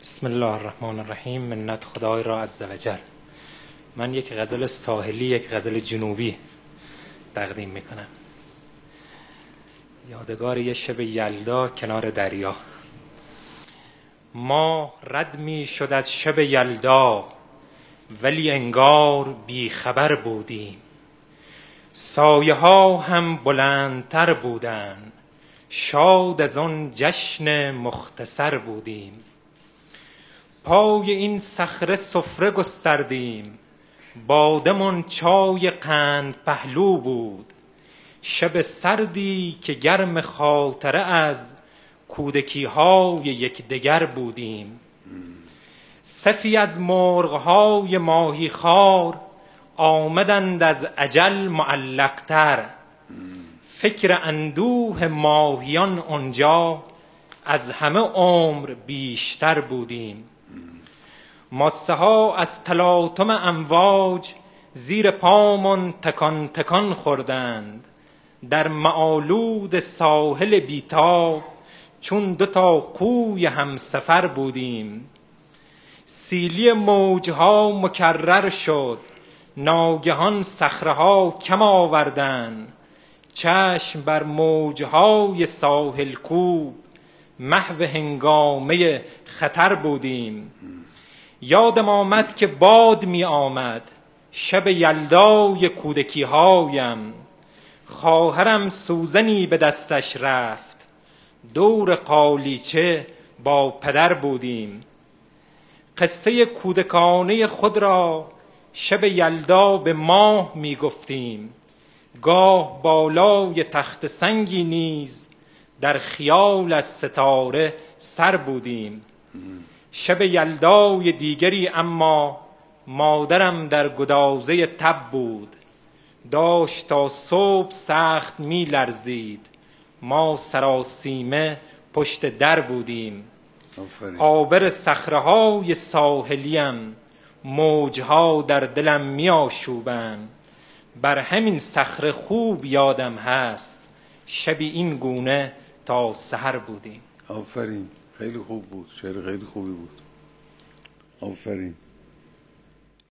بسم الله الرحمن الرحیم. منت خدای را عزوجل. من یک غزل ساحلی، یک غزل جنوبی تقدیم میکنم. یادگار یه شب یلدا کنار دریا. ما رد می شد از شب یلدا، ولی انگار بی خبر بودیم. سایه ها هم بلندتر بودن، شاد از آن جشن مختصر بودیم. پای این صخره سفره گستردیم، بادمان چای قند پهلو بود. شب سردی که گرم خاطره از کودکی های یکدیگر بودیم. صفی از مرغ‌های ماهی خوار آمدند از اجل معلق‌تر. فکر اندوه ماهیان آنجا از همه عمر بیشتر بودیم. ماسه ها از تلاطم امواج زیر پامان تکان تکان خوردند. در معالود ساحل بیتاب چون دوتا قوی همسفر بودیم. سیلی موجها مکرر شد، ناگهان صخره‌ها کم آوردند. چشم بر موجهای ساحل کوب، محو هنگامه خطر بودیم. یادم آمد که باد می آمد شب یلدای کودکی هایم. خواهرم سوزنی به دستش رفت، دور قالیچه با پدر بودیم. قصه کودکانه خود را شب یلدا به ماه می گفتیم. گاه بالای تخت سنگی نیز در خیال از ستاره سر بودیم. شب یلدای دیگری اما مادرم در گدازه تب بود. داشت تا صبح سخت می لرزید، ما سراسیمه پشت در بودیم. آبر صخره‌های ساحلیم، موجها در دلم می آشوبند. بر همین صخره خوب یادم هست شبی این گونه تا سحر بودیم. آفرین، خیلی خوب بود، شعر خیلی خوبی بود. آفرین.